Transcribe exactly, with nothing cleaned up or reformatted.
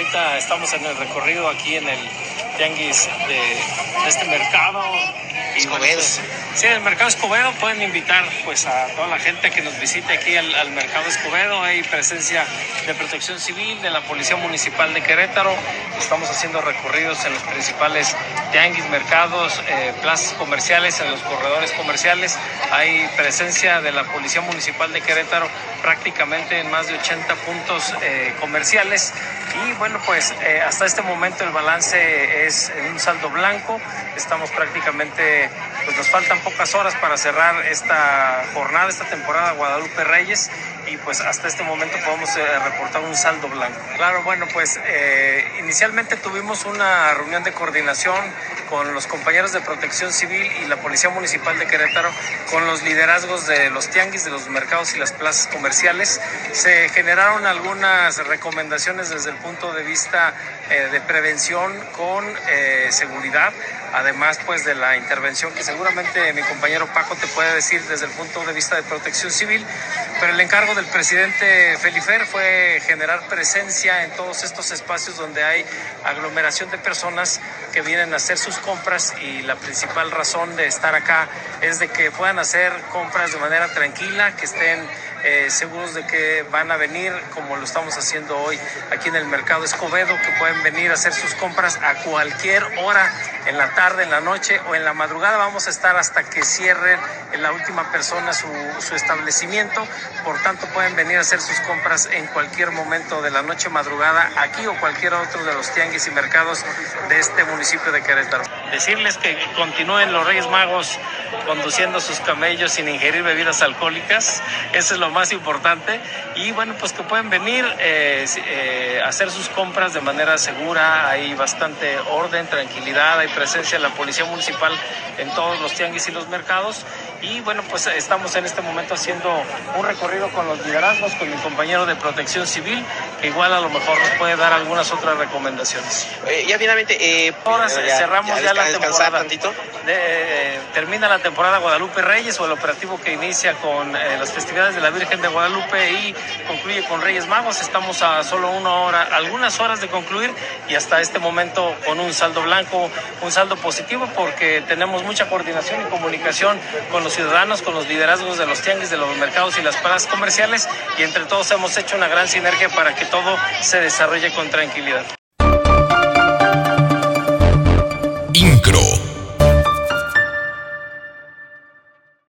ahorita estamos en el recorrido aquí en el tianguis de, de este mercado. Y bueno, pues, sí, el mercado Escobedo. Pueden invitar pues a toda la gente que nos visite aquí al, al mercado Escobedo. Hay presencia de Protección Civil, de la Policía Municipal de Querétaro. Estamos haciendo recorridos en los principales tianguis, mercados, eh, plazas comerciales, en los corredores comerciales. Hay presencia de la Policía Municipal de Querétaro prácticamente en más de ochenta puntos eh, comerciales. Y bueno, pues eh, hasta este momento el balance es en un saldo blanco. Estamos prácticamente, pues nos faltan pocas horas para cerrar esta jornada, esta temporada Guadalupe Reyes, y pues hasta este momento podemos eh, reportar un saldo blanco. Claro, bueno, pues eh, inicialmente tuvimos una reunión de coordinación con los compañeros de Protección Civil y la Policía Municipal de Querétaro, con los liderazgos de los tianguis, de los mercados y las plazas comerciales. Se generaron algunas recomendaciones desde el punto de vista eh, de prevención con eh, seguridad, además pues de la intervención que seguramente mi compañero Paco te puede decir desde el punto de vista de Protección Civil, pero el encargo del presidente Felifer fue generar presencia en todos estos espacios donde hay aglomeración de personas que vienen a hacer sus compras, y la principal razón de estar acá es de que puedan hacer compras de manera tranquila, que estén Eh, seguros de que van a venir como lo estamos haciendo hoy aquí en el mercado Escobedo, que pueden venir a hacer sus compras a cualquier hora, en la tarde, en la noche o en la madrugada. Vamos a estar hasta que cierren la última persona su, su establecimiento. Por tanto, pueden venir a hacer sus compras en cualquier momento de la noche, madrugada, aquí o cualquier otro de los tianguis y mercados de este municipio de Querétaro. Decirles que continúen los Reyes Magos conduciendo sus camellos sin ingerir bebidas alcohólicas. Eso es lo más importante. Y bueno, pues que pueden venir eh, eh, a hacer sus compras de manera segura. Hay bastante orden, tranquilidad, hay presencia de la Policía Municipal en todos los tianguis y los mercados. Y bueno, pues estamos en este momento haciendo un recorrido con los liderazgos, con mi compañero de Protección Civil, que igual a lo mejor nos puede dar algunas otras recomendaciones. Eh, ya finalmente, eh, ahora ya, cerramos ya, ya la temporada. Tantito. De, eh, termina la temporada Guadalupe Reyes, o el operativo que inicia con eh, las festividades de la Virgen de Guadalupe y concluye con Reyes Magos. Estamos a solo una hora, algunas horas de concluir, y hasta este momento con un saldo blanco, un saldo positivo, porque tenemos mucha coordinación y comunicación con los ciudadanos, con los liderazgos de los tianguis, de los mercados y las plazas comerciales, y entre todos hemos hecho una gran sinergia para que todo se desarrolle con tranquilidad.